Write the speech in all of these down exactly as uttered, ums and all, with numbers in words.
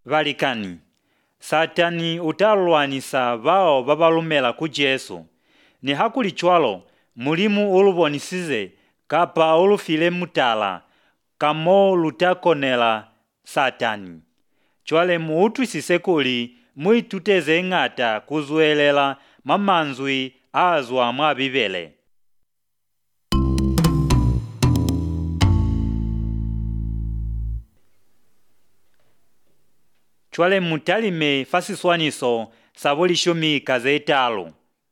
Valikani, Satani utalwanisa vao vavalumela ku Jesu. Ni hakuli chwalo mulimu ulubonisize kapa ulufile mutala kamo lutakonela Satani. Chwale muutwisise kuli muituteze ng'ata kuzuelela mamanzwi azwa mwa Bibele. Chwale mutalime fasiswaniso sabuli shumi kaze etalo.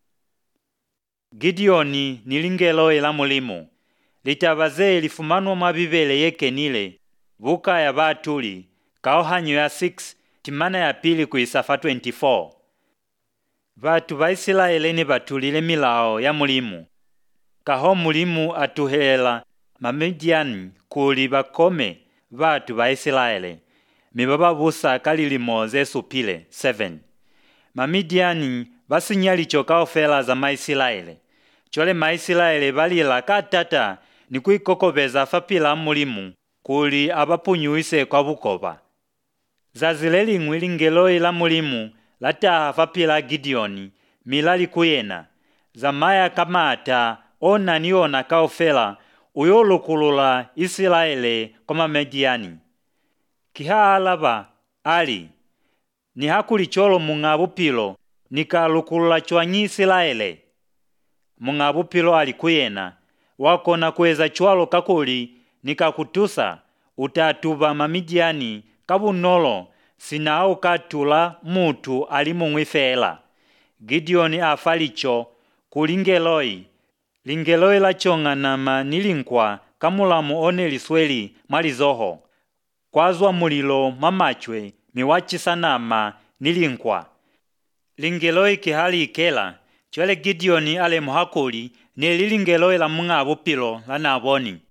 Gideoni nilingelo ela mulimu. Litavaze lifumanwa mwa Bibele yekenile. Vuka ya batuli. Kaohanyo ya six timana ya pili kuisafa twenty-four. Vatu va Israeli ni batulile milao ya mulimu. Kaho mulimu atuhela Mamidiani kuli bakome vatu va Israeli. Mibaba busa kalilimo zesupile seven. Mamidiani basinyalicho kaofela za Maisraeli. Chole Maisraeli balila katata ni kuikokobeza fapila mulimu kuli abapunyuise kwa bukoba. Zazileli ngwilingelo ila mulimu lata fapila Gideoni milali kuyena. Zamaya kamata ona niona kaofela uyolukulula Israeli koma Mediani. Kiha alaba ali ni hakuli cholo mungabupilo nikalukulula chwanyi Israeli. Mungabupilo ali kuyena wakona kweza chwalo kakuli nikakutusa utatuba Mamidiani kabunolo sinao katula mutu alimungwifela. Gideoni afalicho kulingeloi lingeloi la chonga nama nilinkwa kamulamu one lisweli malizoho. Kwazwa mulilo mamachwe miwachisanama nilinkwa. Lingeloi kihali ikela chwele Gideoni ale muhakuli ni lilingeloi la mungabupilo la naboni.